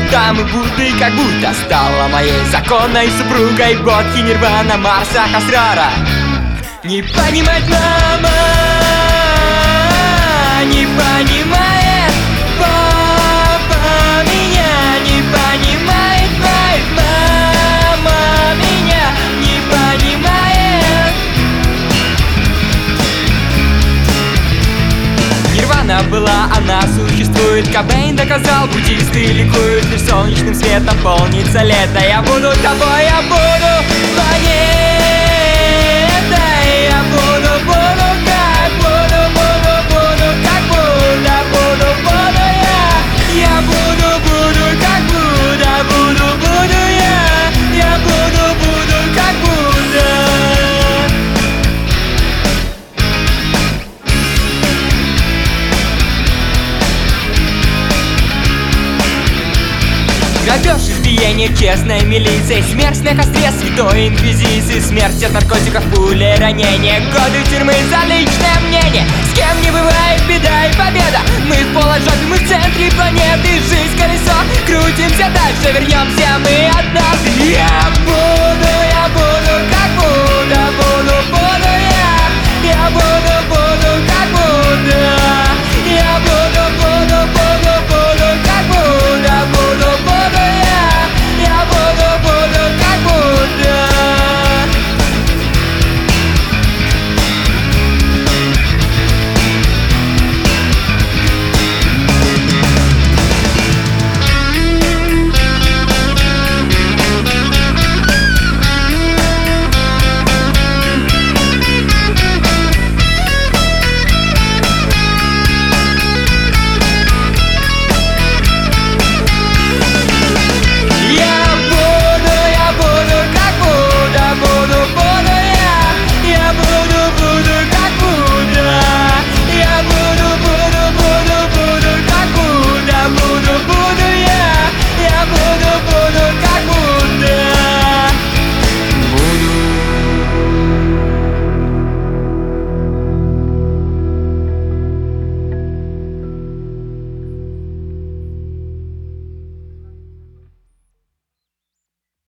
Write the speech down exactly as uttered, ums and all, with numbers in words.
там и Будды, как будто стала моей законной супругой. Бодхи, Нирвана, Марса, Асрара. Не понимать мама, не понимает папа меня, не понимает моя мама меня, не понимает. Нирвана была, она существует. Кобейн доказал, буддисты ликуют. Лишь солнечным светом полнится лето. Я буду тобой, я буду планетой. Я буду, буду, как буду, буду, буду, как буду, буду, буду я. Я буду, буду, как буду, буду, буду я. Я буду, буду, как буду. Грабеж, избиение честной милиции, смерть на костре святой инквизиции, смерть от наркотиков, пули, ранения, годы тюрьмы за личное мнение. С кем не бывает беда и победа, мы в положении, мы в центре планеты. Жизнь колесо, крутимся дальше, вернемся мы однажды. Я буду, я буду, как буду.